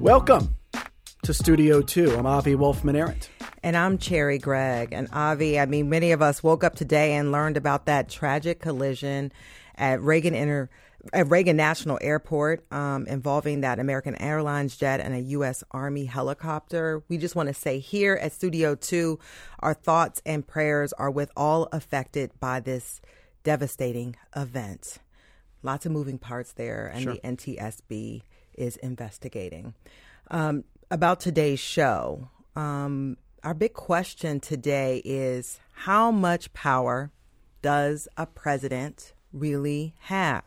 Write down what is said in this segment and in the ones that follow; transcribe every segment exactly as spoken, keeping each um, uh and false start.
Welcome to Studio two. I'm Avi Wolfman-Arent. And I'm Cherry Gregg. And Avi, I mean, many of us woke up today and learned about that tragic collision at Reagan Inter- at Reagan National Airport um, involving that American Airlines jet and a U S Army helicopter. We just want to say here at Studio two, our thoughts and prayers are with all affected by this devastating event. Lots of moving parts there, and Sure. the N T S B is investigating. Um, about today's show, um, our big question today is, how much power does a president really have?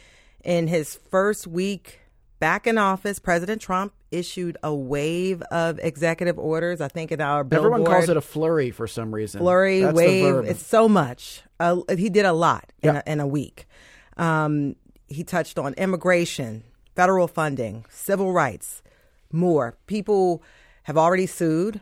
In his first week back in office, President Trump issued a wave of executive orders. I think in our billboard, Everyone calls it a flurry for some reason. flurry, That's the wave. verb. It's so much. Uh, he did a lot in, Yep. a, in a week. Um, he touched on immigration, federal funding, civil rights, more. People have already sued.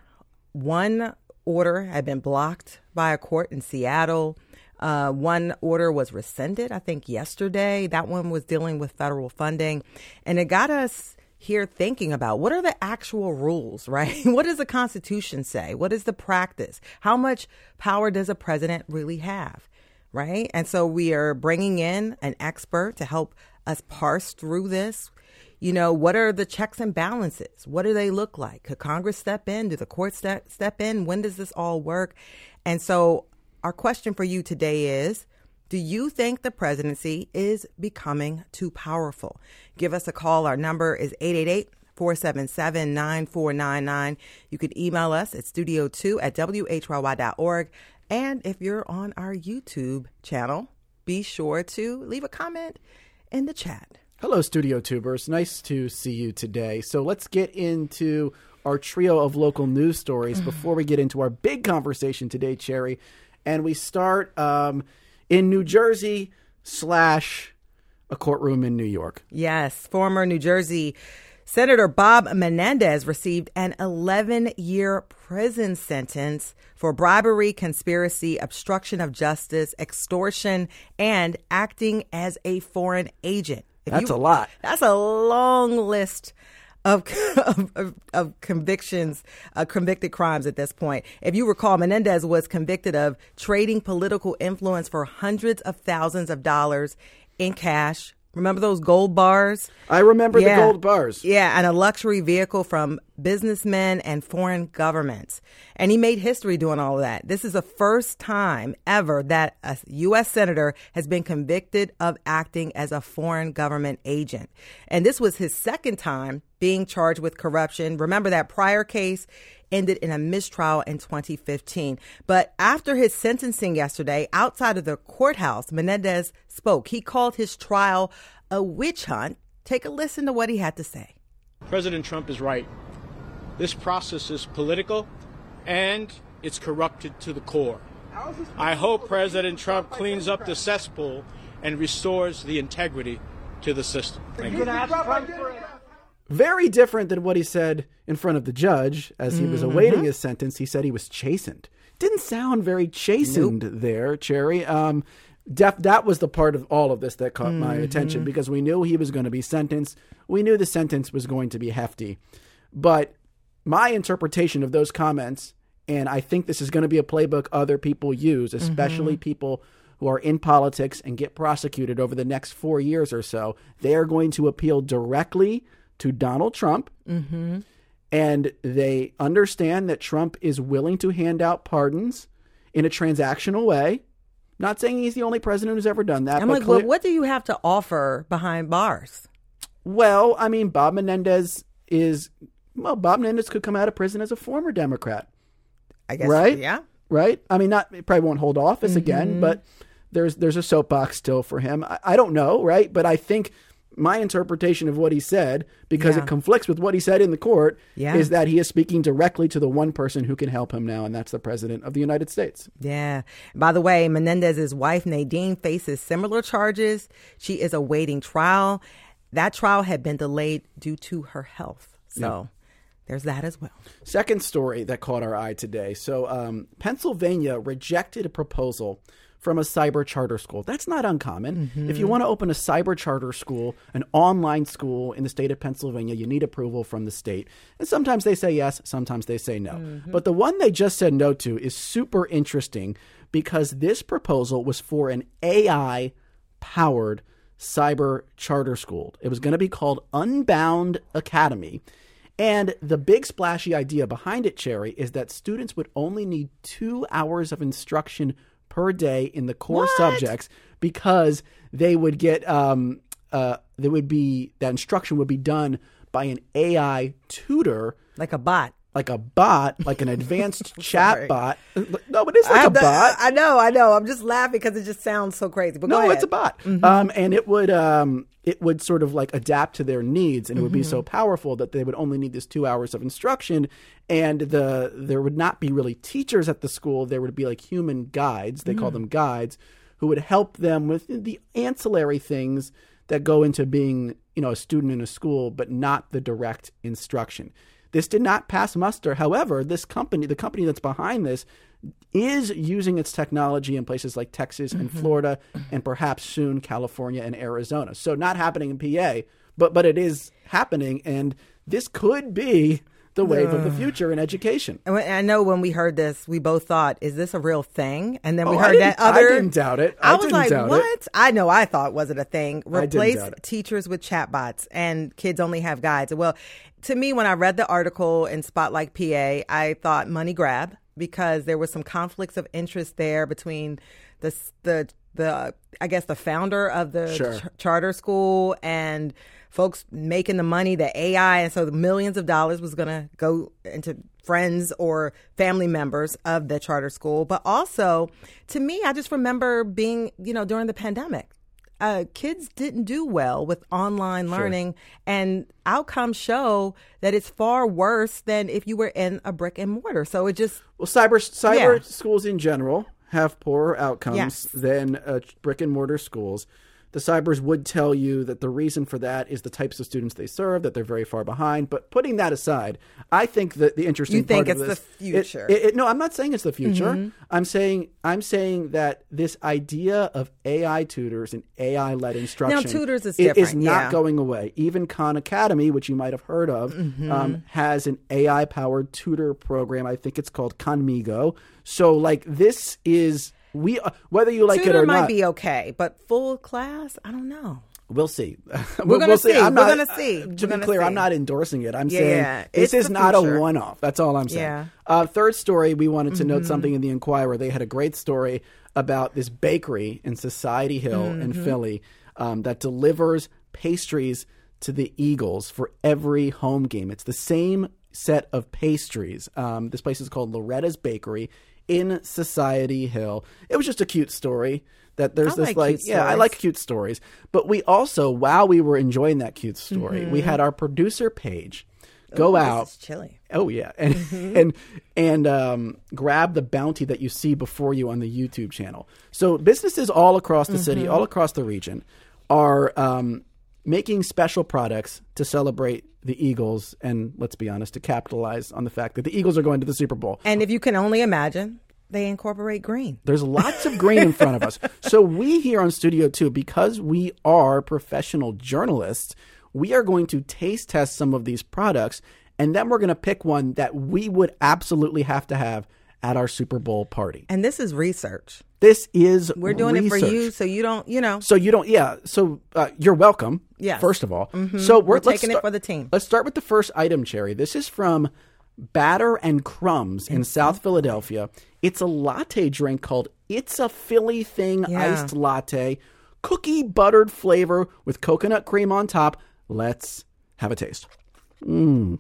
One order had been blocked by a court in Seattle. Uh, one order was rescinded, I think, yesterday. That one was dealing with federal funding. And it got us here thinking about, what are the actual rules, right? What does the Constitution say? What is the practice? How much power does a president really have, right? And so we are bringing in an expert to help us parse through this. You know, what are the checks and balances? What do they look like? Could Congress step in? Do the courts step, step in? When does this all work? And so our question for you today is, do you think the presidency is becoming too powerful? Give us a call. Our number is eight eight eight, four seven seven, nine four nine nine. You can email us at studio two at w h y y dot org. And if you're on our YouTube channel, be sure to leave a comment in the chat. Hello, Studio Tubers. Nice to see you today. So let's get into our trio of local news stories before we get into our big conversation today, Cherry. And we start um, in New Jersey slash a courtroom in New York. Yes, former New Jersey Senator Bob Menendez received an eleven-year prison sentence for bribery, conspiracy, obstruction of justice, extortion, and acting as a foreign agent. If That's you, a lot. That's a long list of of, of, of convictions, uh, convicted crimes at this point. If you recall, Menendez was convicted of trading political influence for hundreds of thousands of dollars in cash. Remember those gold bars? I remember Yeah. the gold bars. Yeah, and a luxury vehicle from businessmen and foreign governments. And he made history doing all of that. This is the first time ever that a U S senator has been convicted of acting as a foreign government agent. And this was his second time being charged with corruption. Remember, that prior case ended in a mistrial in twenty fifteen. But after his sentencing yesterday, outside of the courthouse, Menendez spoke. He called his trial a witch hunt. Take a listen to what he had to say. President Trump is right. This process is political and it's corrupted to the core. I hope President Trump cleans up the cesspool and restores the integrity to the system. Thank you. Very different than what he said in front of the judge as he was Mm-hmm. awaiting his sentence. He said he was chastened. Didn't sound very chastened there, Cherry. Um, def- that was the part of all of this that caught my Mm-hmm. attention, because we knew he was going to be sentenced. We knew the sentence was going to be hefty. But my interpretation of those comments, and I think this is going to be a playbook other people use, especially Mm-hmm. people who are in politics and get prosecuted over the next four years or so, they are going to appeal directly to Donald Trump. Mm-hmm. And they understand that Trump is willing to hand out pardons in a transactional way. Not saying he's the only president who's ever done that. I'm but like, clear- well, what do you have to offer behind bars? Well, I mean, Bob Menendez is, well, Bob Menendez could come out of prison as a former Democrat. I guess, Right? yeah. Right? I mean, not it probably won't hold office Mm-hmm. again, but there's there's a soapbox still for him. I, I don't know, right? But I think my interpretation of what he said, because Yeah. it conflicts with what he said in the court, Yeah. is that he is speaking directly to the one person who can help him now, and that's the president of the United States. Yeah. By the way, Menendez's wife, Nadine, faces similar charges. She is awaiting trial. That trial had been delayed due to her health. So there's that as well. Second story that caught our eye today. So um, Pennsylvania rejected a proposal from a cyber charter school. That's not uncommon. Mm-hmm. If you want to open a cyber charter school, an online school in the state of Pennsylvania, you need approval from the state. And sometimes they say yes, sometimes they say no. Mm-hmm. But the one they just said no to is super interesting because this proposal was for an A I-powered cyber charter school. It was going to be called Unbound Academy. And the big splashy idea behind it, Cherry, is that students would only need two hours of instruction per day in the core what? subjects because they would get um uh they would be that instruction would be done by an A I tutor, like a bot. Like a bot, like an advanced chat bot. No, but it's like I, a bot. I know, I know. I'm just laughing because it just sounds so crazy. But no, go ahead. It's a bot, mm-hmm. um, and it would um, it would sort of like adapt to their needs, and it would mm-hmm. be so powerful that they would only need this two hours of instruction, and the there would not be really teachers at the school. There would be like human guides. They mm-hmm. call them guides, who would help them with the ancillary things that go into being, you know, a student in a school, but not the direct instruction. This did not pass muster. However, this company, the company that's behind this, is using its technology in places like Texas and mm-hmm. Florida and perhaps soon California and Arizona. So not happening in P A, but but it is happening. And this could be the wave uh, of the future in education. And I know when we heard this, we both thought, is this a real thing? And then we oh, heard that other... I didn't doubt it. I, I was didn't like, doubt what? It. I know I thought, was it a thing? Replace it. teachers with chatbots and kids only have guides. Well, to me, when I read the article in Spotlight P A, I thought money grab because there was some conflicts of interest there between the, the, the I guess, the founder of the sure. ch- charter school and folks making the money, the A I. And so the millions of dollars was going to go into friends or family members of the charter school. But also, to me, I just remember being, you know, during the pandemic, uh, kids didn't do well with online learning. Sure. And outcomes show that it's far worse than if you were in a brick and mortar. So it just... Well, cyber cyber yeah. schools in general have poorer outcomes yes. than uh, brick and mortar schools. The cybers would tell you that the reason for that is the types of students they serve, that they're very far behind. But putting that aside, I think that the interesting you think part it's of this, the future. It, it, it, no, I'm not saying it's the future. Mm-hmm. I'm saying I'm saying that this idea of A I tutors and A I-led instruction now, tutors is, is, different. is not yeah. going away. Even Khan Academy, which you might have heard of, mm-hmm. um, has an A I-powered tutor program. I think it's called Conmigo. So, like, this is... We uh, whether you like Tutor it or might not, be okay, but full class, I don't know. We'll see. We're gonna we'll see. I'm We're not, gonna see. Uh, We're to be gonna clear, see. I'm not endorsing it. I'm yeah, saying yeah. this it's is not future. a one-off. That's all I'm saying. Yeah. Uh, third story, we wanted to mm-hmm. note something in the Inquirer. They had a great story about this bakery in Society Hill mm-hmm. in Philly um, that delivers pastries to the Eagles for every home game. It's the same set of pastries. Um, this place is called Loretta's Bakery in Society Hill. It was just a cute story that there's I this like, like, cute yeah, stories. I like cute stories. But we also, while we were enjoying that cute story, mm-hmm. we had our producer Paige go Ooh, out. This is chilly. Oh yeah, and mm-hmm. and and um, grab the bounty that you see before you on the YouTube channel. So businesses all across the mm-hmm. city, all across the region, are um, making special products to celebrate the Eagles and, let's be honest, to capitalize on the fact that the Eagles are going to the Super Bowl. And if you can only imagine, they incorporate green. There's lots of green in front of us. So we here on Studio two, because we are professional journalists, we are going to taste test some of these products, and then we're going to pick one that we would absolutely have to have at our Super Bowl party. And this is research. This is We're doing research. it for you, so you don't, you know. So you don't, yeah. So uh, you're welcome, yes. first of all. Mm-hmm. So we're, we're let's taking start, it for the team. Let's start with the first item, Cherry. This is from Batter and Crumbs in mm-hmm. South Philadelphia. It's a latte drink called It's a Philly Thing yeah. Iced Latte. Cookie buttered flavor with coconut cream on top. Let's have a taste. Mmm.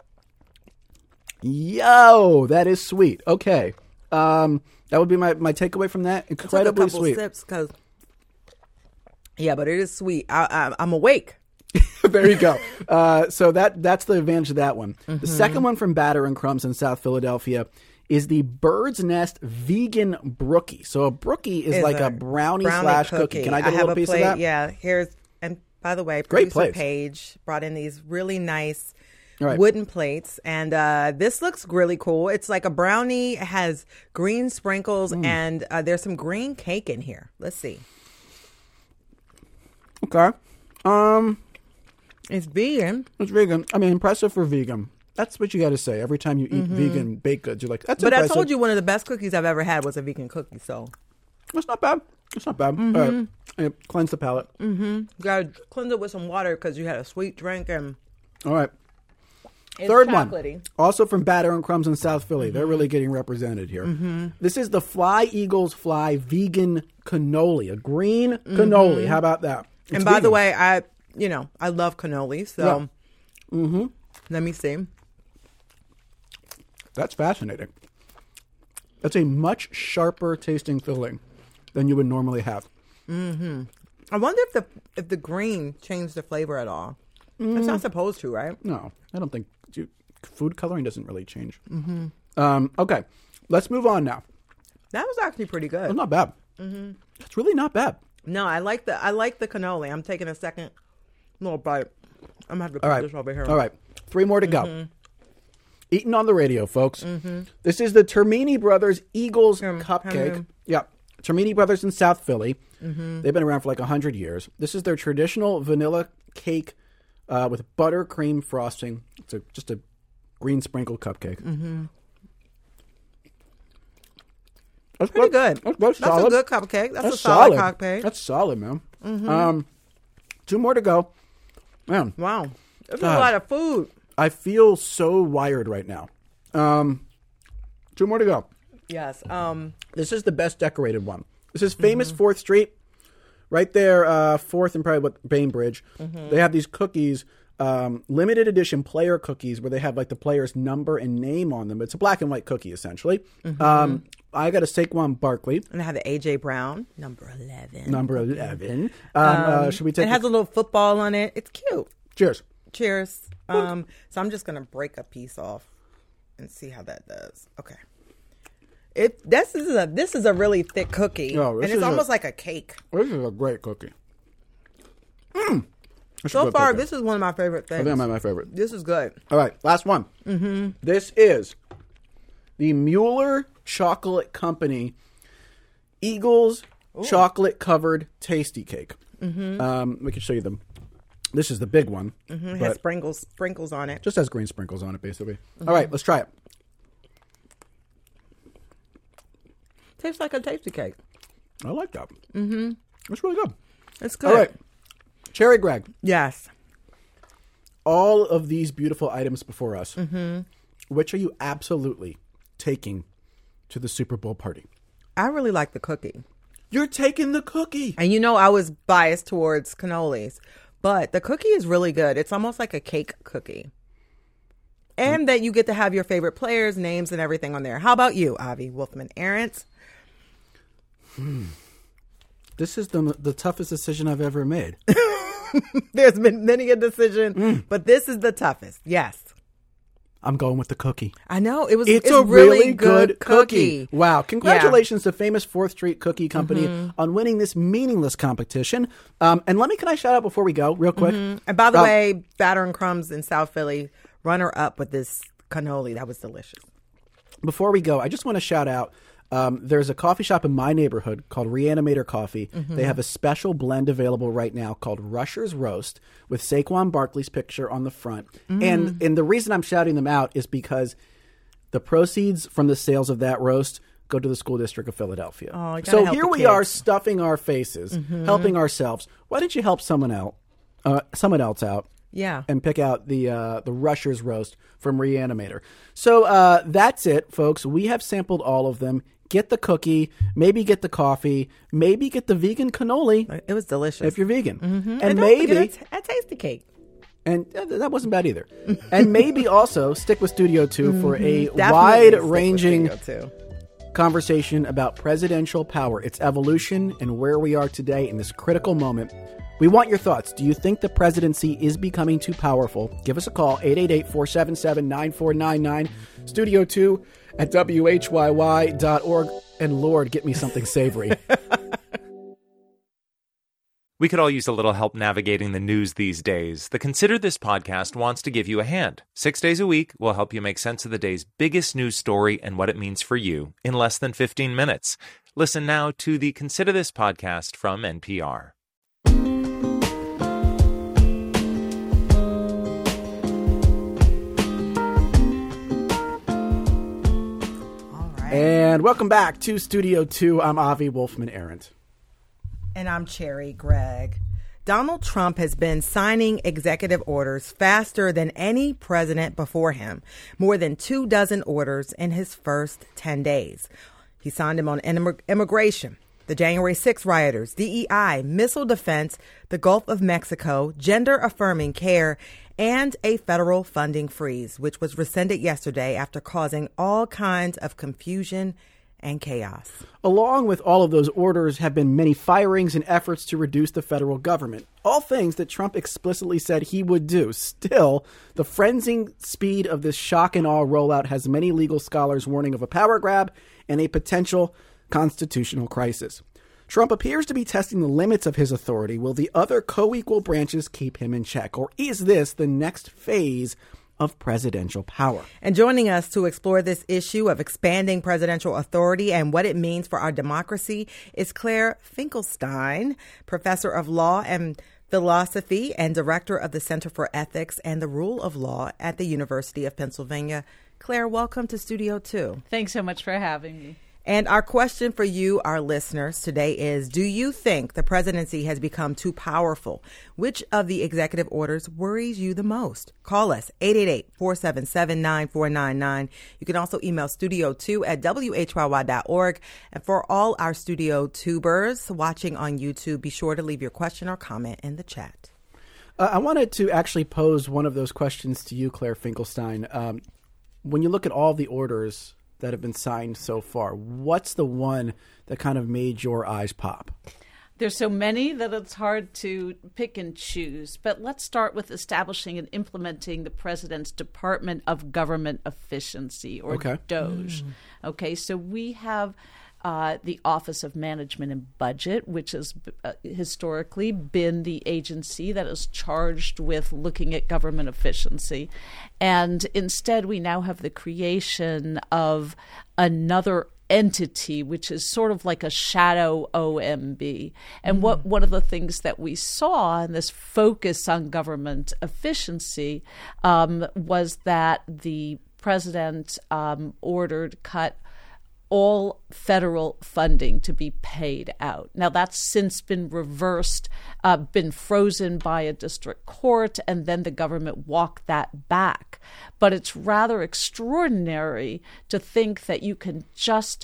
Yo, that is sweet. Okay. Um, that would be my, my takeaway from that. Incredibly I took a couple sweet. Sips 'cause, yeah, but it is sweet. I, I, I'm awake. There you go. Uh, so that that's the advantage of that one. Mm-hmm. The second one from Batter and Crumbs in South Philadelphia is the Bird's Nest Vegan Brookie. So a Brookie is It's like a, a brownie, brownie slash cookie. cookie. Can I get I a have little a piece plate, of that? Yeah. Here's and by the way, Great producer place. Paige brought in these really nice right. wooden plates. And uh, this looks really cool. It's like a brownie. It has green sprinkles, mm. and uh, there's some green cake in here. Let's see. Okay. Um, It's vegan. It's vegan. I mean, impressive for vegan. That's what you got to say. Every time you eat mm-hmm. vegan baked goods, you're like, that's but impressive. I told you one of the best cookies I've ever had was a vegan cookie, so. It's not bad. It's not bad. Mm-hmm. All right. Yeah, cleanse the palate. Mm-hmm. You got to cleanse it with some water because you had a sweet drink. and. All right. It's Third chocolatey. one. Also from Batter and Crumbs in South Philly. Mm-hmm. They're really getting represented here. Mm-hmm. This is the Fly Eagles Fly Vegan Cannoli. A green mm-hmm. cannoli. How about that? It's and by vegan. the way, I, you know, I love cannoli, so. Yeah. Mm-hmm. Let me see. That's fascinating. That's a much sharper tasting filling than you would normally have. Mm-hmm. I wonder if the if the green changed the flavor at all. Mm. It's not supposed to, right? No, I don't think you, food coloring doesn't really change. Mm-hmm. Um, okay, let's move on now. That was actually pretty good. It's not bad. Mm-hmm. It's really not bad. No, I like the I like the cannoli. I'm taking a second little bite. I'm gonna have to put all right. this over here. All right, three more to mm-hmm. go. Eating on the radio, folks. Mm-hmm. This is the Termini Brothers Eagles um, Cupcake. um, Yeah, Termini Brothers in South Philly. Mm-hmm. They've been around for like one hundred years. This is their traditional vanilla cake uh, with buttercream frosting. It's a, just a green sprinkle cupcake. Mm-hmm. That's pretty good. That's, that's, that's solid. a good cupcake. That's, that's a solid, solid cupcake. That's solid, man. Mm-hmm. Um, two more to go. Man. Wow. That's God. a lot of food. I feel so wired right now. Um, two more to go. Yes. Um, this is the best decorated one. This is famous mm-hmm. fourth Street. Right there, uh, fourth and probably what Bainbridge. Mm-hmm. They have these cookies, um, limited edition player cookies where they have like the player's number and name on them. It's a black and white cookie, essentially. Mm-hmm. Um, I got a Saquon Barkley. And I have the A J Brown, number eleven. Number eleven. Um, um, uh, should we take It has a, a little football on it. It's cute. Cheers. Cheers. Um, so I'm just going to break a piece off and see how that does. Okay. It this is a this is a really thick cookie, oh, and it's almost a, like a cake. This is a great cookie. Mm. So far, cookie. This is one of my favorite things. I think I'm my favorite. This is good. All right, last one. Mm-hmm. This is the Mueller Chocolate Company Eagles Ooh. Chocolate Covered Tasty Cake. Mm-hmm. Um, we can show you them. This is the big one. Mm-hmm. It has sprinkles sprinkles on it. Just has green sprinkles on it, basically. Mm-hmm. All right, let's try it. Tastes like a tasty cake. I like that. Mm-hmm. It's really good. It's good. All right. Cherry Greg. Yes. All of these beautiful items before us, mm-hmm. which are you absolutely taking to the Super Bowl party? I really like the cookie. You're taking the cookie. And you know I was biased towards cannolis, but the cookie is really good. It's almost like a cake cookie. And mm. that you get to have your favorite players, names, and everything on there. How about you, Avi Wolfman-Arentz? Hmm. This is the the toughest decision I've ever made. There's been many a decision, mm. but this is the toughest. Yes. I'm going with the cookie. I know. It was. It's, it's a really, really good, good cookie. cookie. Wow. Congratulations yeah. to famous fourth Street Cookie Company mm-hmm. on winning this meaningless competition. Um, and let me, can I shout out before we go real quick? Mm-hmm. And by the um, way, Batter and Crumbs in South Philly, runner up with this cannoli. That was delicious. Before we go, I just want to shout out. Um, there's a coffee shop in my neighborhood called Reanimator Coffee. Mm-hmm. They have a special blend available right now called Rusher's Roast with Saquon Barkley's picture on the front. Mm. And and the reason I'm shouting them out is because the proceeds from the sales of that roast go to the school district of Philadelphia. Oh, so here we kids. are stuffing our faces, mm-hmm. helping ourselves. Why don't you help someone out, uh, someone else out? Yeah. And pick out the uh, the Rusher's Roast from Reanimator. So uh, that's it, folks. We have sampled all of them. Get the cookie, maybe get the coffee, maybe get the vegan cannoli. It was delicious. If you're vegan. Mm-hmm. And, and maybe... a, t- a tasty cake. And uh, that wasn't bad either. And maybe also stick with Studio two mm-hmm. for a Definitely wide-ranging conversation about presidential power, its evolution, and where we are today in this critical moment. We want your thoughts. Do you think the presidency is becoming too powerful? Give us a call, eight eight eight, four seven seven, nine four nine nine, Studio two at W H Y Y dot org. And Lord, get me something savory. We could all use a little help navigating the news these days. The Consider This podcast wants to give you a hand. Six days a week, we'll help you make sense of the day's biggest news story and what it means for you in less than fifteen minutes. Listen now to the Consider This podcast from N P R. And welcome back to Studio two. I'm Avi Wolfman-Arent. And I'm Cherry Gregg. Donald Trump has been signing executive orders faster than any president before him, more than two dozen orders in his first ten days. He signed them on immigration, the January sixth rioters, D E I, missile defense, the Gulf of Mexico, gender-affirming care, and a federal funding freeze, which was rescinded yesterday after causing all kinds of confusion and chaos. Along with all of those orders have been many firings and efforts to reduce the federal government, all things that Trump explicitly said he would do. Still, the frenzied speed of this shock and awe rollout has many legal scholars warning of a power grab and a potential constitutional crisis. Trump appears to be testing the limits of his authority. Will the other co-equal branches keep him in check? Or is this the next phase of presidential power? And joining us to explore this issue of expanding presidential authority and what it means for our democracy is Claire Finkelstein, professor of law and philosophy and director of the Center for Ethics and the Rule of Law at the University of Pennsylvania. Claire, welcome to Studio two. Thanks so much for having me. And our question for you, our listeners, today is, do you think the presidency has become too powerful? Which of the executive orders worries you the most? Call us, eight eight eight, four seven seven, nine four nine nine. You can also email studio two at w h y y dot org. And for all our Studio Tubers watching on YouTube, be sure to leave your question or comment in the chat. Uh, I wanted to actually pose one of those questions to you, Claire Finkelstein. Um, when you look at all the orders that have been signed so far, what's the one that kind of made your eyes pop? There's so many that it's hard to pick and choose, but let's start with establishing and implementing the President's Department of Government Efficiency, or okay. DOGE. Mm. Okay, so we have uh, the Office of Management and Budget, which has uh, historically been the agency that is charged with looking at government efficiency. And instead, we now have the creation of another entity, which is sort of like a shadow O M B. And mm-hmm. what one of the things that we saw in this focus on government efficiency um, was that the president um, ordered cut all federal funding to be paid out. Now, that's since been reversed, uh, been frozen by a district court, and then the government walked that back. But it's rather extraordinary to think that you can just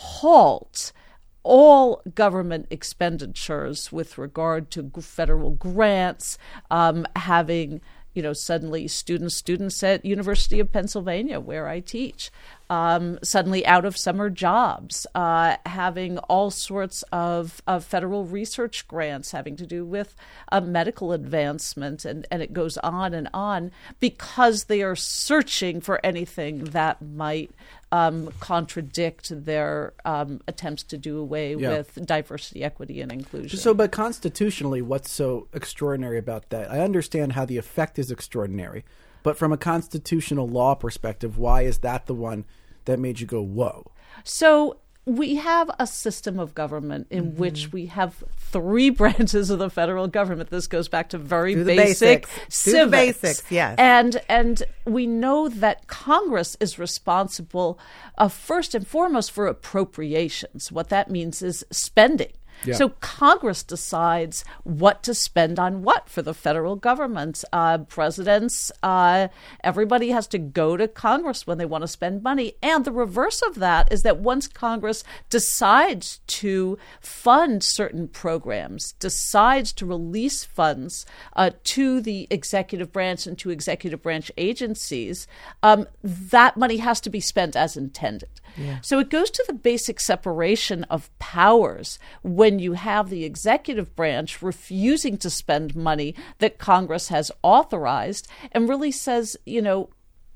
halt all government expenditures with regard to federal grants, um, having you know, suddenly students, students at University of Pennsylvania, where I teach, um, suddenly out of summer jobs, uh, having all sorts of, of federal research grants having to do with uh, medical advancement, and, and it goes on and on, because they are searching for anything that might um, contradict their um, attempts to do away yeah. with diversity, equity, and inclusion. So, but constitutionally, what's so extraordinary about that? I understand how the effect is extraordinary, but from a constitutional law perspective, why is that the one that made you go, whoa? So we have a system of government in mm-hmm. which we have three branches of the federal government. This goes back to very Do basic basics. civics. Do the basics, yes. And, and we know that Congress is responsible uh, first and foremost for appropriations. What that means is spending. Yeah. So Congress decides what to spend on what for the federal government. Uh, presidents, uh, everybody has to go to Congress when they want to spend money. And the reverse of that is that once Congress decides to fund certain programs, decides to release funds uh, to the executive branch and to executive branch agencies, um, that money has to be spent as intended. Yeah. So it goes to the basic separation of powers when you have the executive branch refusing to spend money that Congress has authorized and really says, you know,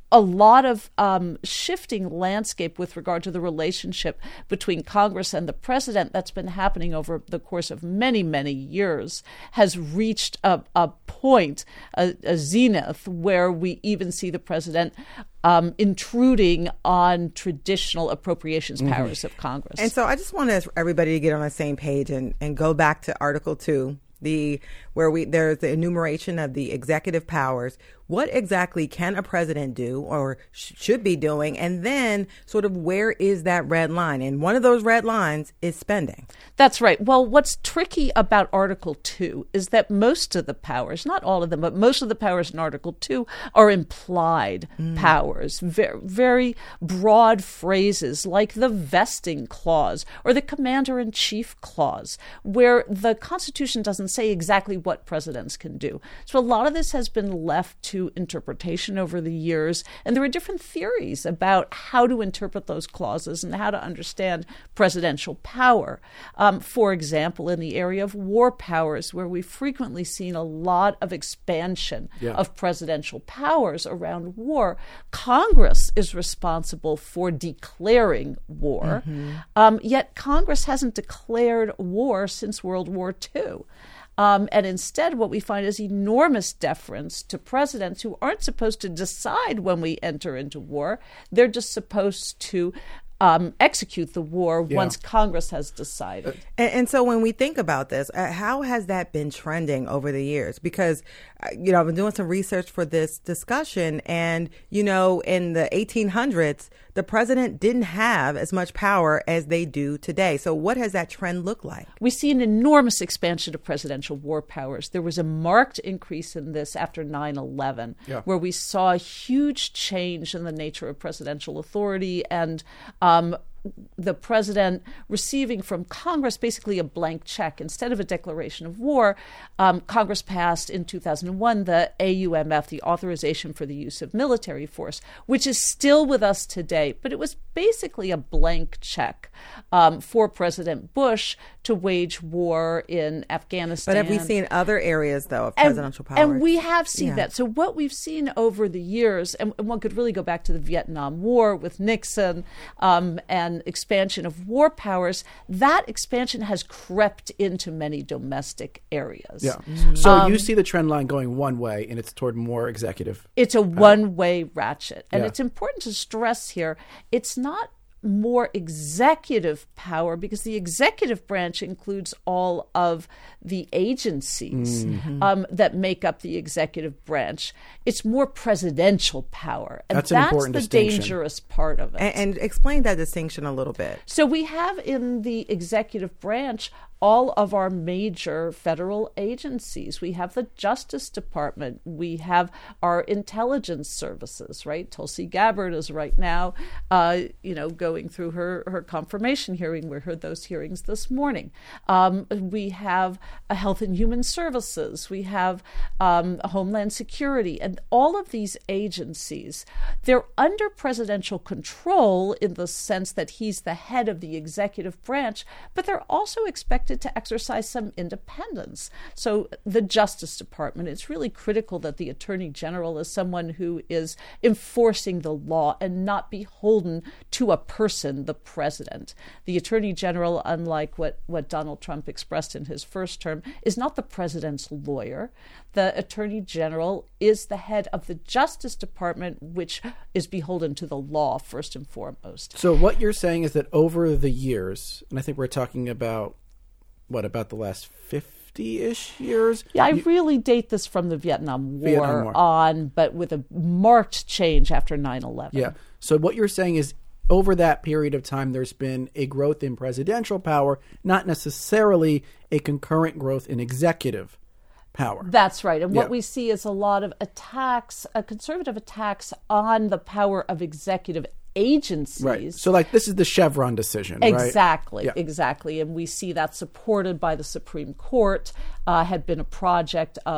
a lot of um, shifting landscape with regard to the relationship between Congress and the president that's been happening over the course of many, many years has reached a, a point, a, a zenith, where we even see the president um, intruding on traditional appropriations powers mm-hmm. of Congress. And so I just want everybody to get on the same page and, and go back to Article two. The where we there's the enumeration of the executive powers. What exactly can a president do or sh- should be doing? And then sort of where is that red line? And one of those red lines is spending. That's right. Well, what's tricky about Article two is that most of the powers, not all of them, but most of the powers in Article two are implied mm. powers, very, very broad phrases like the vesting clause or the commander-in-chief clause, where the Constitution doesn't say exactly what presidents can do. So a lot of this has been left to interpretation over the years, and there are different theories about how to interpret those clauses and how to understand presidential power. Um, for example, in the area of war powers, where we've frequently seen a lot of expansion yeah. of presidential powers around war, Congress is responsible for declaring war, mm-hmm. um, yet Congress hasn't declared war since World War Two. Um, and instead, what we find is enormous deference to presidents who aren't supposed to decide when we enter into war. They're just supposed to um, execute the war yeah. once Congress has decided. And, and so when we think about this, uh, how has that been trending over the years? Because, uh, you know, I've been doing some research for this discussion, and, you know, in the eighteen hundreds, the president didn't have as much power as they do today. So what has that trend looked like? We see an enormous expansion of presidential war powers. There was a marked increase in this after nine eleven, yeah. where we saw a huge change in the nature of presidential authority and um, the president receiving from Congress basically a blank check. Instead of a declaration of war, um, Congress passed in two thousand one the A U M F, the Authorization for the Use of Military Force, which is still with us today. But it was basically a blank check um, for President Bush to wage war in Afghanistan. But have we seen other areas, though, of presidential and, power? And we have seen yeah. that. So what we've seen over the years, and one could really go back to the Vietnam War with Nixon um, and expansion of war powers, that expansion has crept into many domestic areas. Yeah. Mm-hmm. So um, you see the trend line going one way, and it's toward more executive. It's a power. one-way ratchet. And yeah. it's important to stress here, it's not more executive power because the executive branch includes all of the agencies mm-hmm. um, that make up the executive branch. It's more presidential power. And that's, that's an important the distinction. dangerous part of it. And, and explain that distinction a little bit. So we have in the executive branch all of our major federal agencies. We have the Justice Department. We have our intelligence services, right? Tulsi Gabbard is right now, uh, you know, going through her, her confirmation hearing. We heard those hearings this morning. Um, we have a Health and Human Services. We have um, Homeland Security. And all of these agencies, they're under presidential control in the sense that he's the head of the executive branch, but they're also expected to exercise some independence. So the Justice Department, it's really critical that the Attorney General is someone who is enforcing the law and not beholden to a person, the president. The Attorney General, unlike what, what Donald Trump expressed in his first term, is not the president's lawyer. The Attorney General is the head of the Justice Department, which is beholden to the law first and foremost. So what you're saying is that over the years, and I think we're talking about what, about the last fifty-ish years? Yeah, I you, really date this from the Vietnam War, Vietnam War on, but with a marked change after nine eleven. Yeah. So what you're saying is over that period of time, there's been a growth in presidential power, not necessarily a concurrent growth in executive power. That's right. And what yeah. we see is a lot of attacks, uh, conservative attacks on the power of executive agencies. Right. So like this is the Chevron decision, exactly, right? Yeah. Exactly. And we see that supported by the Supreme Court, uh, had been a project of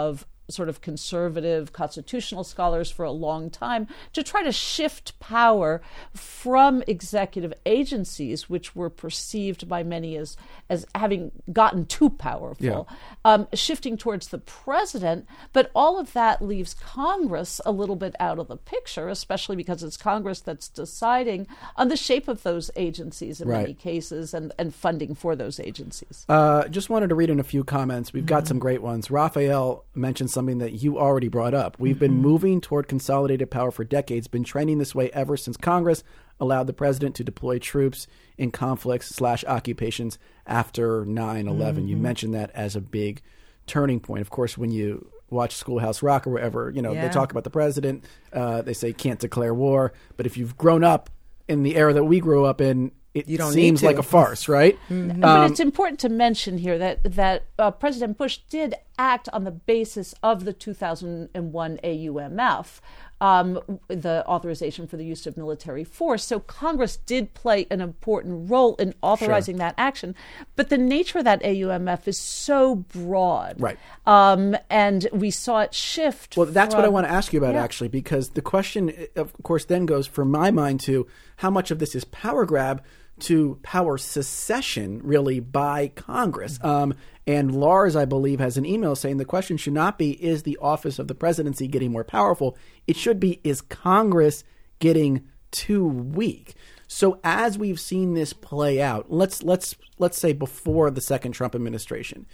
sort of conservative constitutional scholars for a long time to try to shift power from executive agencies, which were perceived by many as, as having gotten too powerful, Yeah. um, shifting towards the president. But all of that leaves Congress a little bit out of the picture, especially because it's Congress that's deciding on the shape of those agencies in Right. many cases and, and funding for those agencies. Uh, just wanted to read in a few comments. We've got some great ones. Raphael mentioned something that you already brought up. We've been moving toward consolidated power for decades, been trending this way ever since Congress allowed the president to deploy troops in conflicts slash occupations after nine eleven. You mentioned that as a big turning point. Of course, when you watch Schoolhouse Rock or wherever, you know, Yeah. they talk about the president. Uh, they say can't declare war. But if you've grown up in the era that we grew up in, it You don't seems need to. like a farce, right? But Um, it's important to mention here that that uh, President Bush did act on the basis of the two thousand one A U M F, um, the authorization for the use of military force. So Congress did play an important role in authorizing that action. But the nature of that A U M F is so broad. Right. Um, and we saw it shift. Well, that's what I from- want to ask you about, Yeah. actually, because the question, of course, then goes from my mind to how much of this is power grab to power secession, really, by Congress. Um, and Lars, I believe, has an email saying the question should not be, is the office of the presidency getting more powerful? It should be, is Congress getting too weak? So as we've seen this play out, let's let's let's say before the second Trump administration,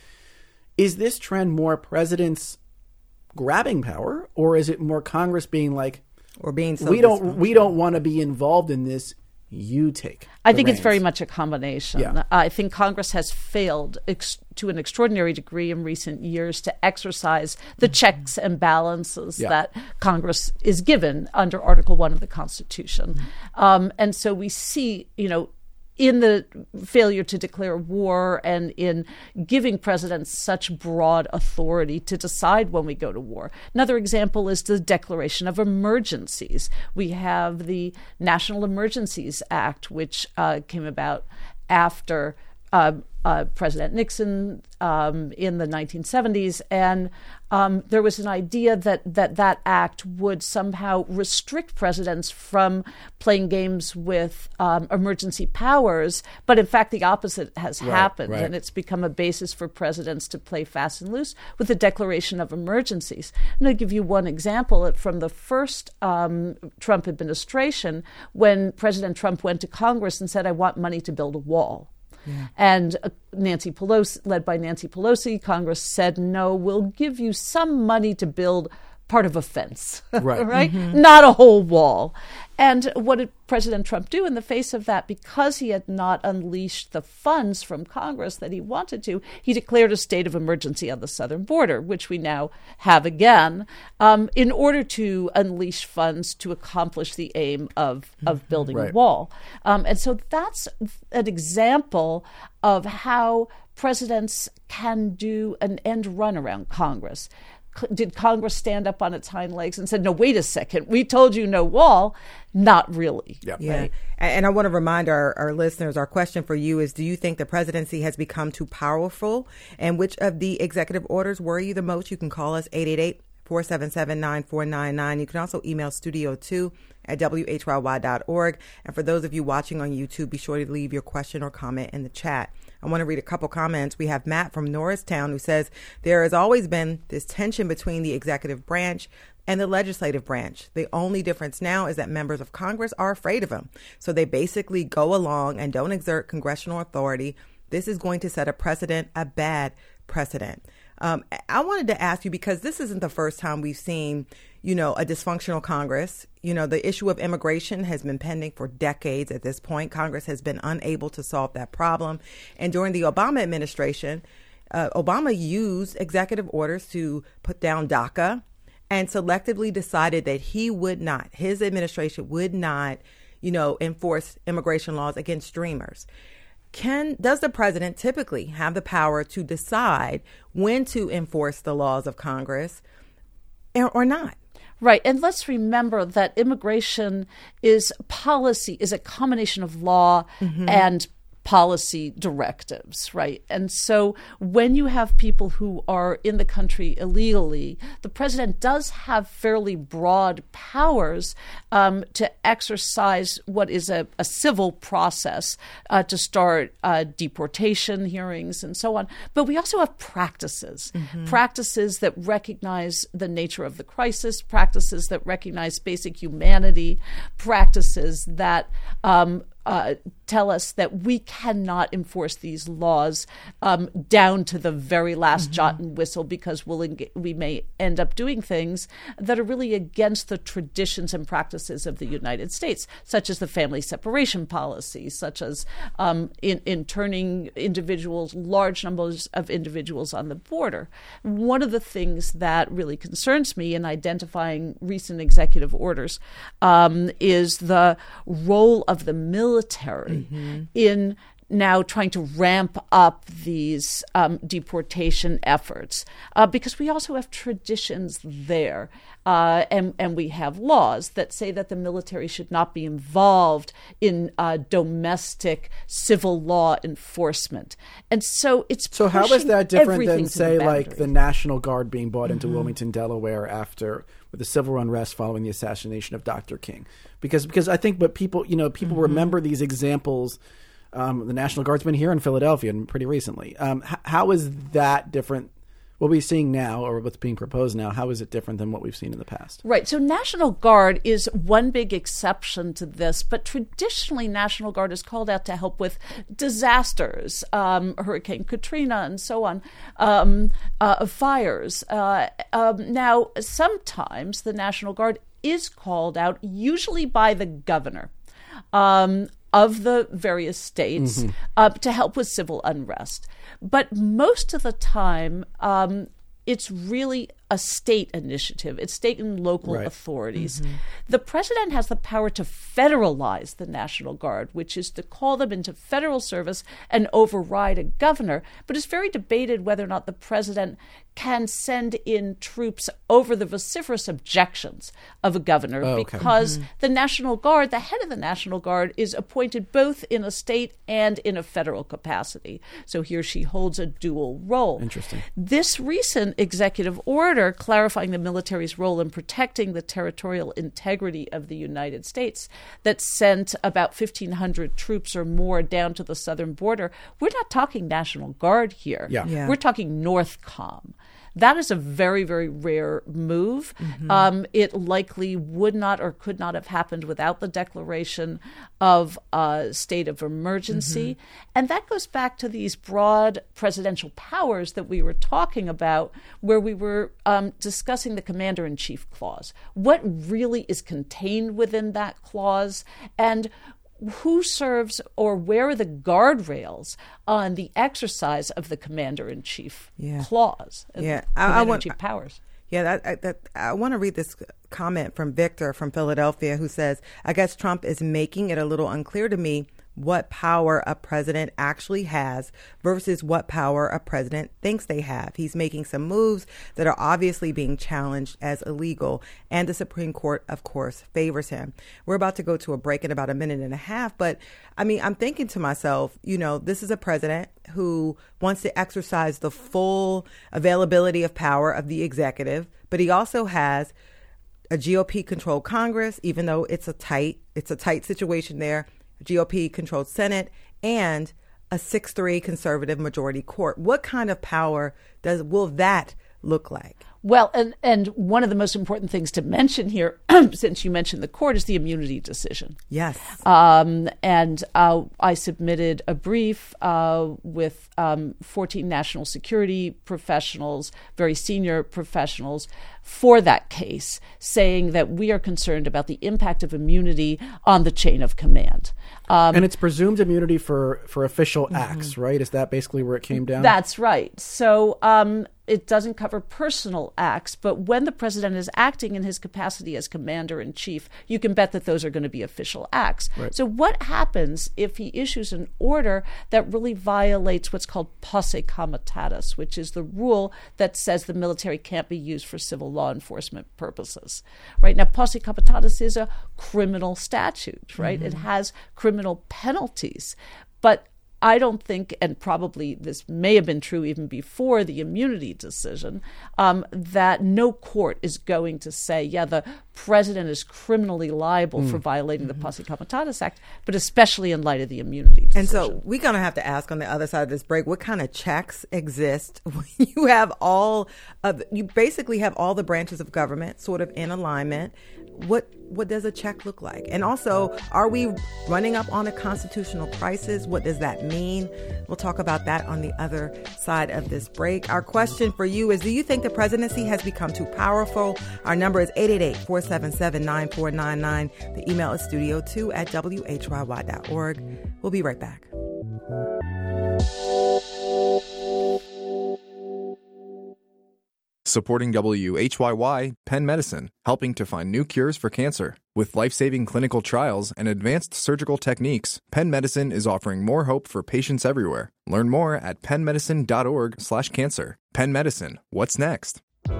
is this trend more presidents grabbing power, or is it more Congress being like, Or being so we don't dysfunctional. we don't want to be involved in this, you take I the think it's reins. very much a combination. Yeah. I think Congress has failed ex- to an extraordinary degree in recent years to exercise the checks and balances Yeah. that Congress is given under Article One of the Constitution. Um, and so we see, you know, in the failure to declare war and in giving presidents such broad authority to decide when we go to war. Another example is the declaration of emergencies. We have the National Emergencies Act, which uh, came about after uh, uh, President Nixon um, in the nineteen seventies, and um, there was an idea that, that that act would somehow restrict presidents from playing games with um, emergency powers, but in fact the opposite has happened, right. and it's become a basis for presidents to play fast and loose with the declaration of emergencies. I'm going to give you one example from the first um, Trump administration, when President Trump went to Congress and said, I want money to build a wall. Yeah. And uh, Nancy Pelosi, led by Nancy Pelosi, Congress said, no, we'll give you some money to build part of a fence, Right. right? Mm-hmm. Not a whole wall. And what did President Trump do in the face of that? Because he had not unleashed the funds from Congress that he wanted to, he declared a state of emergency on the southern border, which we now have again, um, in order to unleash funds to accomplish the aim of, of building Right. a wall. Um, and so that's an example of how presidents can do an end run around Congress. Did Congress stand up on its hind legs and said, no, wait a second, we told you no wall? Not really. Yeah. Yeah. Right? And I want to remind our, our listeners, our question for you is, do you think the presidency has become too powerful? And which of the executive orders worry you the most? You can call us eight eight eight, four seven seven, nine four nine nine. You can also email studio two at W H Y Y dot org. And for those of you watching on YouTube, be sure to leave your question or comment in the chat. I want to read a couple comments. We have Matt from Norristown who says, there has always been this tension between the executive branch and the legislative branch. The only difference now is that members of Congress are afraid of them. So they basically go along and don't exert congressional authority. This is going to set a precedent, a bad precedent. Um, I wanted to ask you, because this isn't the first time we've seen, you know, a dysfunctional Congress. You know, the issue of immigration has been pending for decades at this point. Congress has been unable to solve that problem. And during the Obama administration, uh, Obama used executive orders to put down DACA and selectively decided that he would not, his administration would not, you know, enforce immigration laws against dreamers. Can does the president typically have the power to decide when to enforce the laws of Congress or, or not? Right. And let's remember that immigration is policy, is a combination of law mm-hmm. and policy directives, right? And so when you have people who are in the country illegally, the president does have fairly broad powers um, to exercise what is a, a civil process uh, to start uh, deportation hearings and so on. But we also have practices, mm-hmm. practices that recognize the nature of the crisis, practices that recognize basic humanity, practices that um, uh, tell us that we cannot enforce these laws um, down to the very last mm-hmm. jot and whistle, because we'll eng- we may end up doing things that are really against the traditions and practices of the United States, such as the family separation policy, such as um, in, in turning individuals, large numbers of individuals on the border. One of the things that really concerns me in identifying recent executive orders um, is the role of the military mm-hmm. in now trying to ramp up these um, deportation efforts, uh, because we also have traditions there, uh, and, and we have laws that say that the military should not be involved in uh, domestic civil law enforcement. And so it's So how is that different than, say, the like the National Guard being brought into mm-hmm. Wilmington, Delaware after with the civil unrest following the assassination of Doctor King? Because because I think what people, you know, people mm-hmm. remember these examples. Um, the National Guard's been here in Philadelphia and pretty recently. Um, h- how is that different? What we're seeing now, or what's being proposed now, how is it different than what we've seen in the past? Right. So National Guard is one big exception to this, but traditionally National Guard is called out to help with disasters, um, Hurricane Katrina and so on, um, uh, fires. Uh, um, now, sometimes the National Guard is called out, usually by the governor Um, of the various states mm-hmm. uh, to help with civil unrest. But most of the time, um, it's really a state initiative. It's state and local right. authorities. Mm-hmm. The president has the power to federalize the National Guard, which is to call them into federal service and override a governor. But it's very debated whether or not the president can send in troops over the vociferous objections of a governor, oh, okay. because mm-hmm. the National Guard, the head of the National Guard, is appointed both in a state and in a federal capacity. So he or she holds a dual role. Interesting. This recent executive order clarifying the military's role in protecting the territorial integrity of the United States that sent about fifteen hundred troops or more down to the southern border, we're not talking National Guard here. Yeah. Yeah. We're talking NORTHCOM. That is a very, very rare move. Mm-hmm. Um, it likely would not or could not have happened without the declaration of a state of emergency. Mm-hmm. And that goes back to these broad presidential powers that we were talking about, where we were um, discussing the Commander-in-Chief clause. What really is contained within that clause, and who serves, or where are the guardrails on the exercise of the Commander-in-Chief yeah. clause? Yeah, I, I want Chief powers. Yeah, that, I, that, I want to read this comment from Victor from Philadelphia, who says, "I guess Trump is making it a little unclear to me what power a president actually has versus what power a president thinks they have. He's making some moves that are obviously being challenged as illegal, and the Supreme Court, of course, favors him." We're about to go to a break in about a minute and a half, but I mean, I'm thinking to myself, you know, this is a president who wants to exercise the full availability of power of the executive, but he also has a G O P-controlled Congress, even though it's a tight, it's a tight situation there, G O P-controlled Senate, and a six three conservative majority court. What kind of power does will that look like? Well, and, and one of the most important things to mention here, since you mentioned the court, is the immunity decision. Yes. Um, and uh, I submitted a brief uh, with um, fourteen national security professionals, very senior professionals, for that case, saying that we are concerned about the impact of immunity on the chain of command. Um, and it's presumed immunity for, for official mm-hmm. acts, right? Is that basically where it came down? That's right. So um, it doesn't cover personal acts, but when the president is acting in his capacity as commander-in-chief, you can bet that those are going to be official acts. Right. So what happens if he issues an order that really violates what's called posse comitatus, which is the rule that says the military can't be used for civil law enforcement purposes? Right now, posse comitatus is a criminal statute, right? Mm-hmm. It has criminal penalties, but I don't think, and probably this may have been true even before the immunity decision, um, that no court is going to say, yeah, the president is criminally liable mm. for violating mm-hmm. the Posse Comitatus Act, but especially in light of the immunity decision. And so we're going to have to ask on the other side of this break, what kind of checks exist when you have all of, you basically have all the branches of government sort of in alignment. What what does a check look like? And also, are we running up on a constitutional crisis? What does that mean? We'll talk about that on the other side of this break. Our question for you is, do you think the presidency has become too powerful? Our number is eight eight eight, four seven seven, nine four nine nine. The email is studio two at W H Y Y dot org. We'll be right back. Supporting W H Y Y, Penn Medicine, helping to find new cures for cancer. With life-saving clinical trials and advanced surgical techniques, Penn Medicine is offering more hope for patients everywhere. Learn more at penn medicine dot org slash cancer. Penn Medicine, what's next?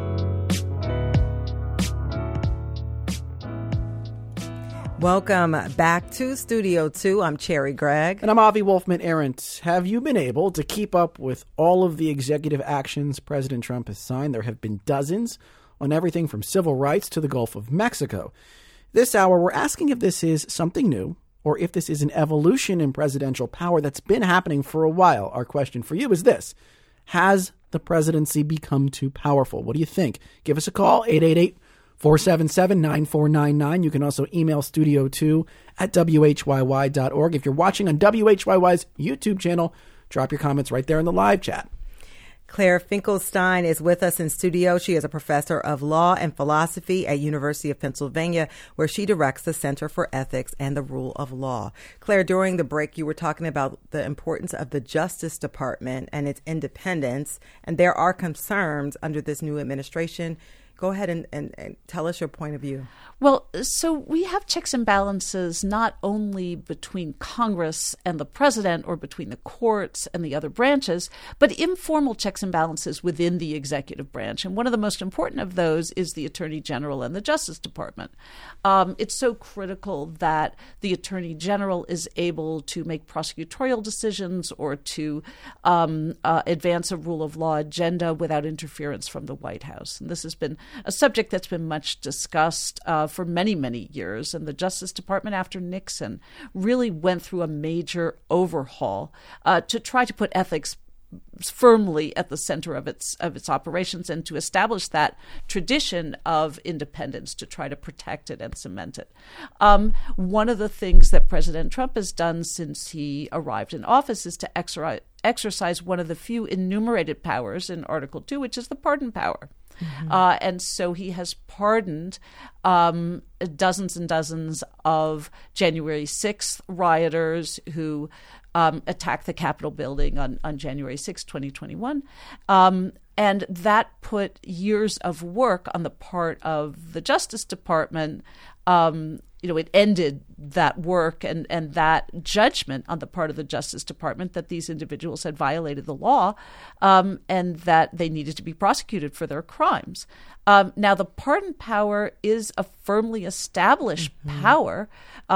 Welcome back to Studio two. I'm Cherry Gregg. And I'm Avi Wolfman-Arent. Have you been able to keep up with all of the executive actions President Trump has signed? There have been dozens on everything from civil rights to the Gulf of Mexico. This hour, we're asking if this is something new or if this is an evolution in presidential power that's been happening for a while. Our question for you is this: has the presidency become too powerful? What do you think? Give us a call, eight eight eight, four seven seven, nine four nine nine. You can also email studio two at W H Y Y dot org. If you're watching on W H Y Y's YouTube channel, drop your comments right there in the live chat. Claire Finkelstein is with us in studio. She is a professor of law and philosophy at University of Pennsylvania, where she directs the Center for Ethics and the Rule of Law. Claire, during the break, you were talking about the importance of the Justice Department and its independence, and there are concerns under this new administration. Go ahead and, and, and tell us your point of view. Well, so we have checks and balances not only between Congress and the president or between the courts and the other branches, but informal checks and balances within the executive branch. And one of the most important of those is the Attorney General and the Justice Department. Um, it's so critical that the Attorney General is able to make prosecutorial decisions or to um, uh, advance a rule of law agenda without interference from the White House. And this has been a subject that's been much discussed uh, for many, many years. And the Justice Department after Nixon really went through a major overhaul uh, to try to put ethics firmly at the center of its of its operations and to establish that tradition of independence, to try to protect it and cement it. Um, one of the things that President Trump has done since he arrived in office is to exercise, exercise one of the few enumerated powers in Article two, which is the pardon power. Mm-hmm. Uh, and so he has pardoned um, dozens and dozens of January sixth rioters who um, attacked the Capitol building on, on January sixth, twenty twenty-one. Um, and that put years of work on the part of the Justice Department. Um, you know, it ended that work and, and that judgment on the part of the Justice Department that these individuals had violated the law um, and that they needed to be prosecuted for their crimes. Um, now, the pardon power is a firmly established mm-hmm. power.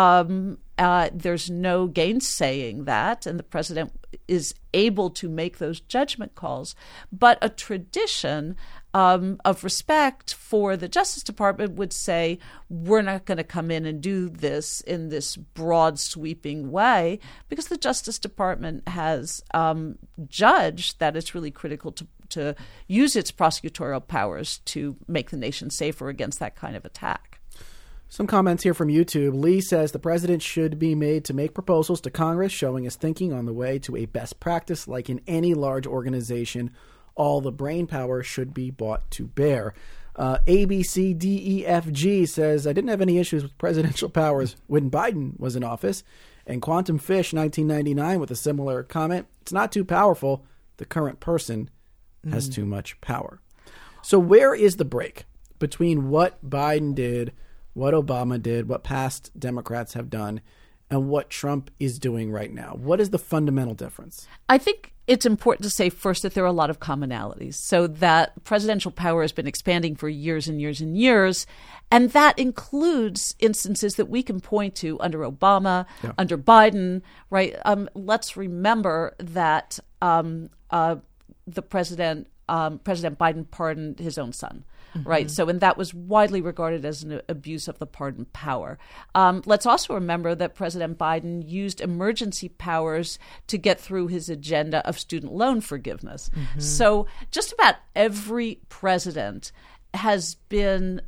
Um, uh, there's no gainsaying that, and the president is able to make those judgment calls. But a tradition Um, of respect for the Justice Department would say, we're not going to come in and do this in this broad sweeping way, because the Justice Department has um, judged that it's really critical to, to use its prosecutorial powers to make the nation safer against that kind of attack. Some comments here from YouTube. Lee says the president should be made to make proposals to Congress showing his thinking on the way to a best practice like in any large organization. All the brain power should be brought to bear. Uh, A, B, C, D, E, F, G says, I didn't have any issues with presidential powers when Biden was in office. And Quantum Fish, nineteen ninety-nine, with a similar comment, it's not too powerful. The current person has mm. too much power. So where is the break between what Biden did, what Obama did, what past Democrats have done, and what Trump is doing right now? What is the fundamental difference? I think it's important to say first that there are a lot of commonalities. So that presidential power has been expanding for years and years and years. And that includes instances that we can point to under Obama, yeah. under Biden, right? Um, let's remember that um, uh, the president, um, President Biden pardoned his own son. Mm-hmm. Right. So, and that was widely regarded as an abuse of the pardon power. Um, let's also remember that President Biden used emergency powers to get through his agenda of student loan forgiveness. Mm-hmm. So just about every president has been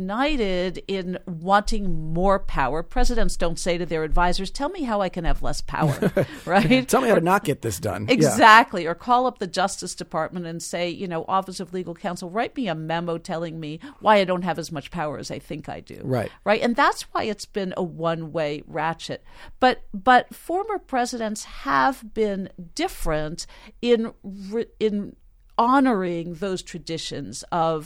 united in wanting more power. Presidents don't say to their advisors, tell me how I can have less power, right? Tell me how to not get this done. Exactly. Yeah. Or call up the Justice Department and say, you know, Office of Legal Counsel, write me a memo telling me why I don't have as much power as I think I do. Right. Right. And that's why it's been a one-way ratchet. But but former presidents have been different in in honoring those traditions of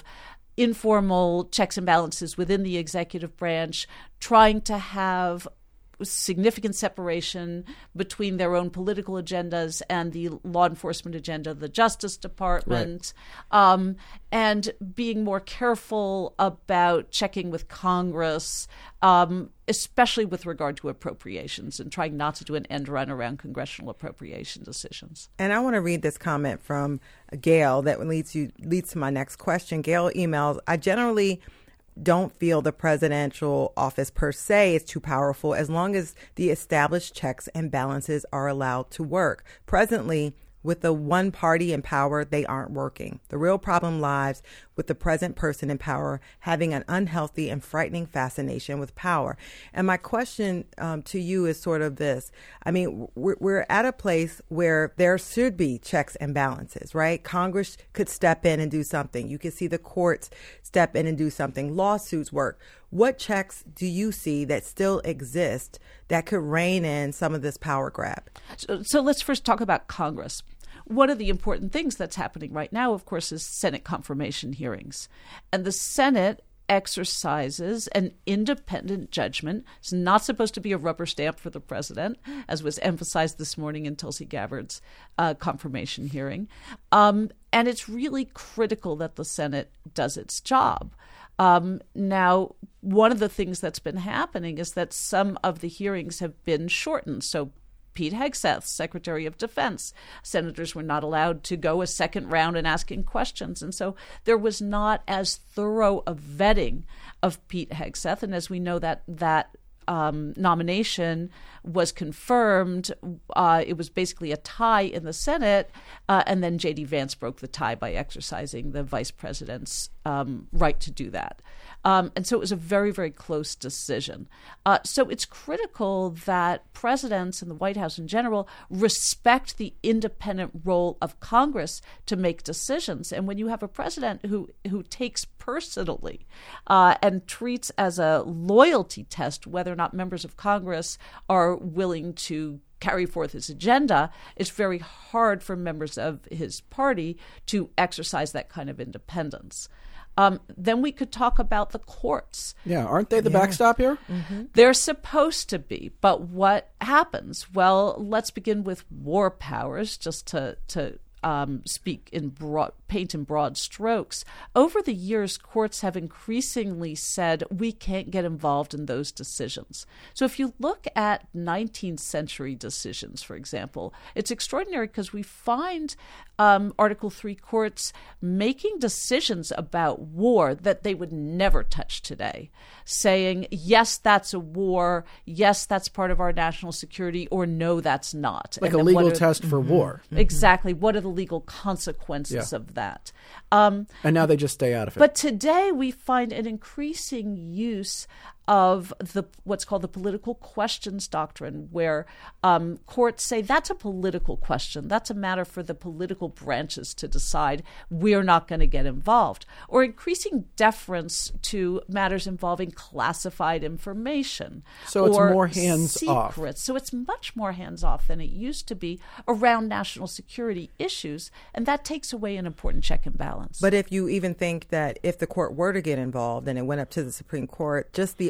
informal checks and balances within the executive branch, trying to have significant separation between their own political agendas and the law enforcement agenda of the Justice Department, right. um, and being more careful about checking with Congress, um, especially with regard to appropriations, and trying not to do an end run around congressional appropriation decisions. And I want to read this comment from Gail that leads you leads to my next question. Gail emails, I generally don't feel the presidential office per se is too powerful as long as the established checks and balances are allowed to work. Presently, with the one party in power, they aren't working. The real problem lies with the present person in power having an unhealthy and frightening fascination with power. And my question um, to you is sort of this. I mean, we're, we're at a place where there should be checks and balances, right? Congress could step in and do something. You could see the courts step in and do something. Lawsuits work. What checks do you see that still exist that could rein in some of this power grab? So, so let's first talk about Congress. One of the important things that's happening right now, of course, is Senate confirmation hearings. And the Senate exercises an independent judgment. It's not supposed to be a rubber stamp for the president, as was emphasized this morning in Tulsi Gabbard's uh, confirmation hearing. Um, and it's really critical that the Senate does its job. Um, now, one of the things that's been happening is that some of the hearings have been shortened. So Pete Hegseth, Secretary of Defense, senators were not allowed to go a second round in asking questions. And so there was not as thorough a vetting of Pete Hegseth. And as we know, that that um, nomination was confirmed. Uh, it was basically a tie in the Senate. Uh, and then J D. Vance broke the tie by exercising the vice president's um, right to do that. Um, and so it was a very, very close decision. Uh, so it's critical that presidents and the White House in general respect the independent role of Congress to make decisions. And when you have a president who, who takes personally uh, and treats as a loyalty test whether or not members of Congress are willing to carry forth his agenda, it's very hard for members of his party to exercise that kind of independence. Um, then we could talk about the courts. Yeah, aren't they the yeah. backstop here? Mm-hmm. They're supposed to be. But what happens? Well, let's begin with war powers, just to, to um, speak in broad, paint in broad strokes. Over the years, courts have increasingly said we can't get involved in those decisions. So if you look at nineteenth century decisions, for example, it's extraordinary because we find um, Article three courts making decisions about war that they would never touch today, saying, yes, that's a war, yes, that's part of our national security, or no, that's not. Like and a legal are, test for mm-hmm, war. Exactly. What are the legal consequences yeah. of that? Um, and now they just stay out of it. But today we find an increasing use of the what's called the political questions doctrine, where um, courts say that's a political question. That's a matter for the political branches to decide. We're not going to get involved. Or increasing deference to matters involving classified information. So it's or more hands-off. Secrets. So it's much more hands-off than it used to be around national security issues, and that takes away an important check and balance. But if you even think that if the court were to get involved and it went up to the Supreme Court, just the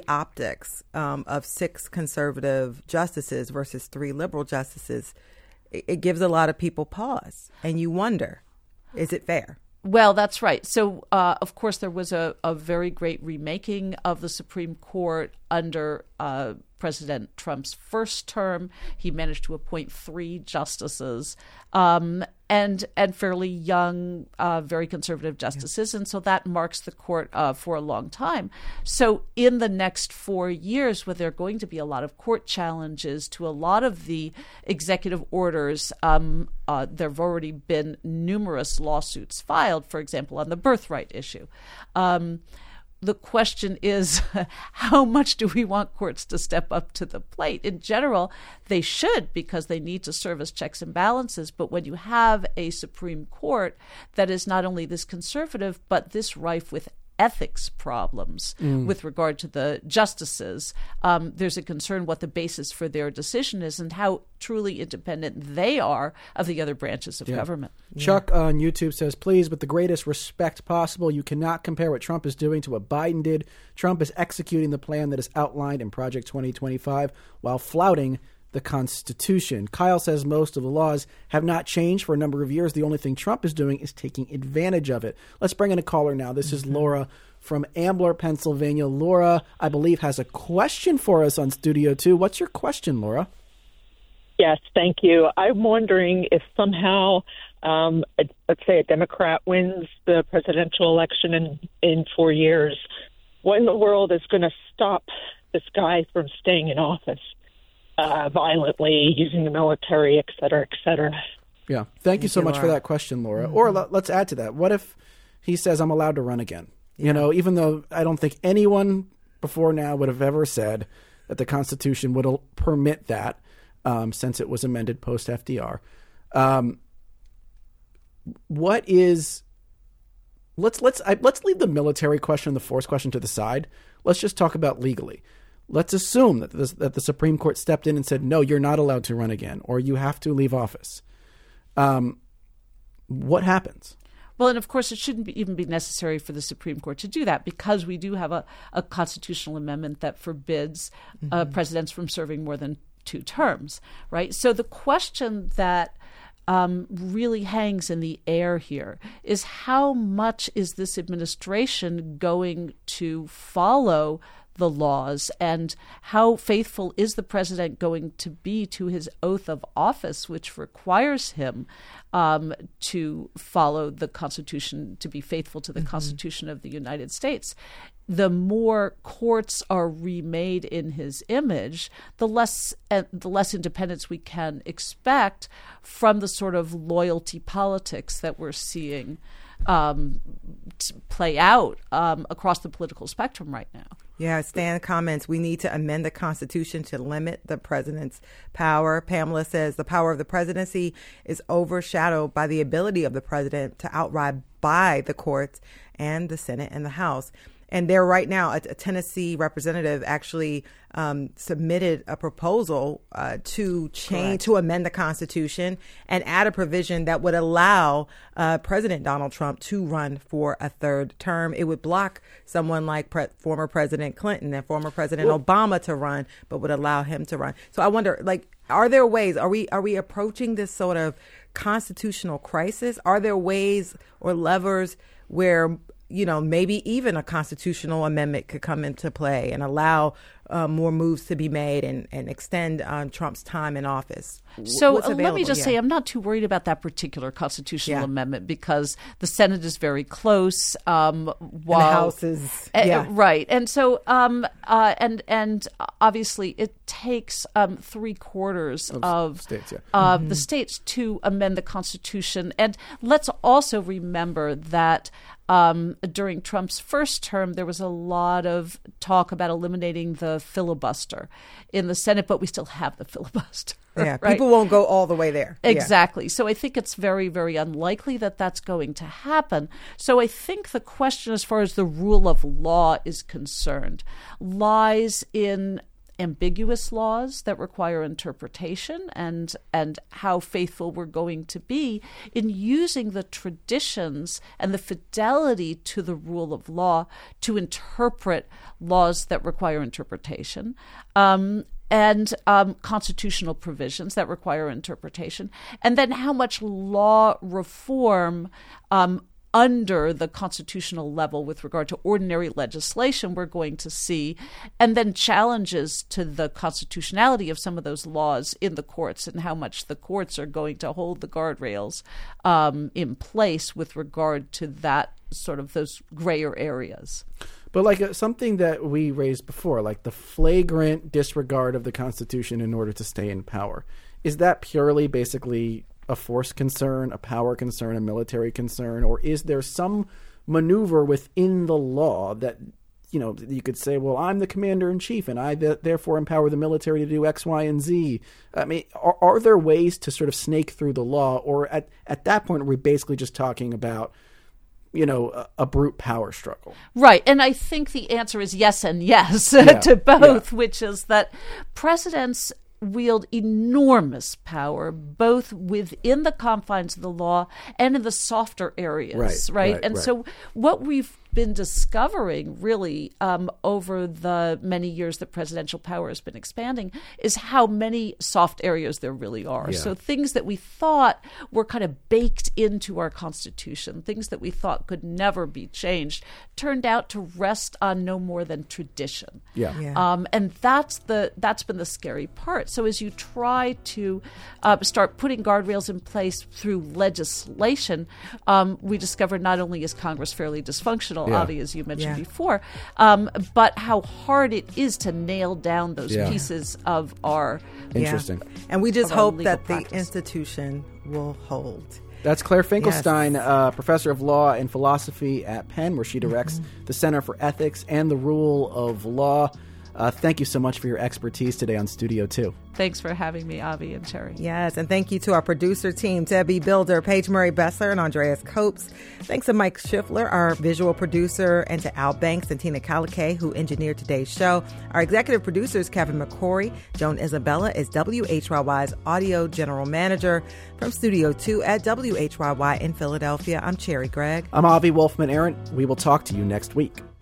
optics um, of six conservative justices versus three liberal justices, it, it gives a lot of people pause. And you wonder, is it fair? Well, that's right. So, uh, of course, there was a, a very great remaking of the Supreme Court under uh, President Trump's first term. He managed to appoint three justices um, and and fairly young, uh, very conservative justices. Yeah. And so that marks the court uh, for a long time. So in the next four years, where there are going to be a lot of court challenges to a lot of the executive orders, um, uh, there have already been numerous lawsuits filed, for example, on the birthright issue. Um, The question is, how much do we want courts to step up to the plate? In general, they should, because they need to serve as checks and balances. But when you have a Supreme Court that is not only this conservative, but this rife with ethics problems mm. with regard to the justices, um, there's a concern what the basis for their decision is and how truly independent they are of the other branches of yeah. government. Chuck yeah. on YouTube says, please, with the greatest respect possible, you cannot compare what Trump is doing to what Biden did. Trump is executing the plan that is outlined in Project twenty twenty-five while flouting the Constitution. Kyle says most of the laws have not changed for a number of years. The only thing Trump is doing is taking advantage of it. Let's bring in a caller now. This is Laura from Ambler, Pennsylvania. Laura, I believe, has a question for us on Studio two. What's your question, Laura? Yes, thank you. I'm wondering if somehow, um, a, let's say a Democrat wins the presidential election in, in four years, what in the world is going to stop this guy from staying in office? Uh, violently, using the military, et cetera, et cetera. Yeah. Thank you so much for that question, Laura. Mm-hmm. Or l- let's add to that. What if he says, I'm allowed to run again? Yeah. You know, even though I don't think anyone before now would have ever said that the Constitution would permit that um, since it was amended post-F D R. Um, what is – let's let's I, let's leave the military question, the force question to the side. Let's just talk about legally. Let's assume that the, that the Supreme Court stepped in and said, no, you're not allowed to run again, or you have to leave office. Um, what happens? Well, and of course, it shouldn't be, even be necessary for the Supreme Court to do that, because we do have a, a constitutional amendment that forbids mm-hmm. uh, presidents from serving more than two terms, right? So the question that um, really hangs in the air here is how much is this administration going to follow the laws, and how faithful is the president going to be to his oath of office, which requires him um, to follow the Constitution, to be faithful to the mm-hmm. Constitution of the United States. The more courts are remade in his image, the less uh, the less independence we can expect from the sort of loyalty politics that we're seeing um, play out um, across the political spectrum right now. Yeah, Stan comments, we need to amend the Constitution to limit the president's power. Pamela says the power of the presidency is overshadowed by the ability of the president to outride by the courts and the Senate and the House. And there right now, a, a Tennessee representative actually um, submitted a proposal uh, to change, Correct. to amend the Constitution and add a provision that would allow uh, President Donald Trump to run for a third term. It would block someone like pre- former President Clinton and former President well, Obama to run, but would allow him to run. So I wonder, like, are there ways? Are we are we approaching this sort of constitutional crisis? Are there ways or levers where, you know, maybe even a constitutional amendment could come into play and allow uh, more moves to be made and, and extend um, Trump's time in office? So uh, let me just yeah. say I'm not too worried about that particular constitutional yeah. amendment, because the Senate is very close. Um, while, and the House is uh, yeah. right, and so um, uh, and and obviously it takes um, three quarters of, of states, yeah. uh, mm-hmm. the states to amend the Constitution. And let's also remember that Um, during Trump's first term, there was a lot of talk about eliminating the filibuster in the Senate, but we still have the filibuster. Yeah, right? People won't go all the way there. Exactly. Yeah. So I think it's very, very unlikely that that's going to happen. So I think the question as far as the rule of law is concerned lies in ambiguous laws that require interpretation, and and how faithful we're going to be in using the traditions and the fidelity to the rule of law to interpret laws that require interpretation. Um, and um, constitutional provisions that require interpretation, and then how much law reform um, under the constitutional level with regard to ordinary legislation we're going to see, and then challenges to the constitutionality of some of those laws in the courts, and how much the courts are going to hold the guardrails um, in place with regard to that sort of those grayer areas. But like uh, something that we raised before, like the flagrant disregard of the Constitution in order to stay in power, is that purely basically a force concern, a power concern, a military concern, or is there some maneuver within the law that, you know, you could say, well, I'm the commander in chief and I th- therefore empower the military to do X, Y, and Z. I mean, are, are there ways to sort of snake through the law, or at, at that point are we basically just talking about, you know, a, a brute power struggle? Right. And I think the answer is yes and yes yeah. to both, yeah. which is that presidents wield enormous power, both within the confines of the law and in the softer areas, right? right? right and right. so what we've been discovering really um, over the many years that presidential power has been expanding is how many soft areas there really are. Yeah. So things that we thought were kind of baked into our Constitution, things that we thought could never be changed, turned out to rest on no more than tradition. Yeah. Yeah. Um, and that's the that's been the scary part. So as you try to uh, start putting guardrails in place through legislation, um, we discovered not only is Congress fairly dysfunctional, Yeah. Avi, as you mentioned Yeah. before, um, but how hard it is to nail down those Yeah. pieces of our Interesting. Yeah. And we just of our hope legal that practice. the institution will hold. That's Claire Finkelstein, Yes. uh, professor of law and philosophy at Penn, where she directs Mm-hmm. the Center for Ethics and the Rule of Law. Uh, thank you so much for your expertise today on Studio two. Thanks for having me, Avi and Cherry. Yes, and thank you to our producer team, Debbie Builder, Paige Murray Bessler, and Andreas Copes. Thanks to Mike Schiffler, our visual producer, and to Al Banks and Tina Kalikay, who engineered today's show. Our executive producer is Kevin McCory. Joan Isabella is W H Y Y's audio general manager. From Studio two at W H Y Y in Philadelphia, I'm Cherry Gregg. I'm Avi Wolfman-Arent. We will talk to you next week.